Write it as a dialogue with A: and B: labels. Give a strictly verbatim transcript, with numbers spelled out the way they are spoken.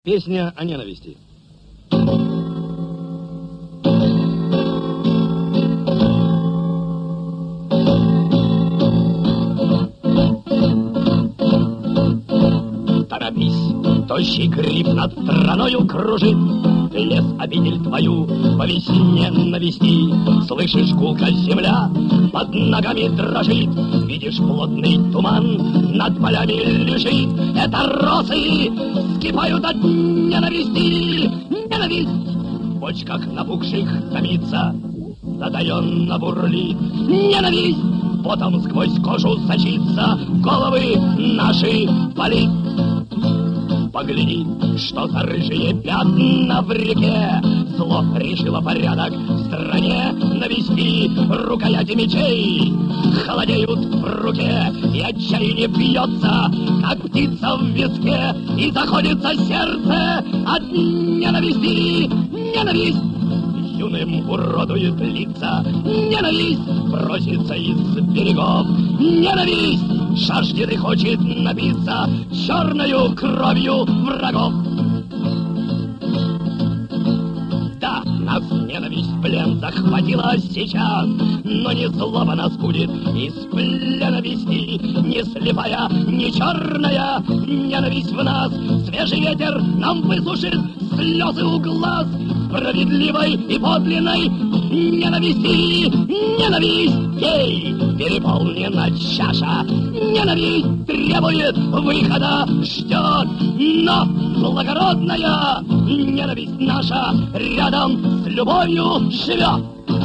A: Песня о ненависти. Торопись, тощий гриб над страною кружит, лес обитель твою по весне навести. Слышишь, гулка земля под ногами дрожит, видишь, плотный туман над полями лежит. Это росы скипают от ненависти. Ненависть в почках набухших томится, затаенно бурлит. Ненависть потом сквозь кожу сочится, головы наши палит. Погляди, что за рыжие пятна в реке. Зло решило порядок в стране навести. Рукояти мечей холодеют в руке, и отчаяние бьется, как птица в виске, и заходится сердце от ненависти. Ненависть юным уродует лица, ненависть бросится из берегов, ненависть жаждет и хочет напиться черною кровью врагов. Да, нас ненависть в плен захватила сейчас, но не злоба нас будет из плена вести. Не слепая, не черная ненависть в нас, свежий ветер нам высушит слезы у глаз. Справедливой и подлинной ненависти, ненависть ей переполнена чаша. Ненависть требует выхода, ждет, но благородная ненависть наша рядом с любовью живет.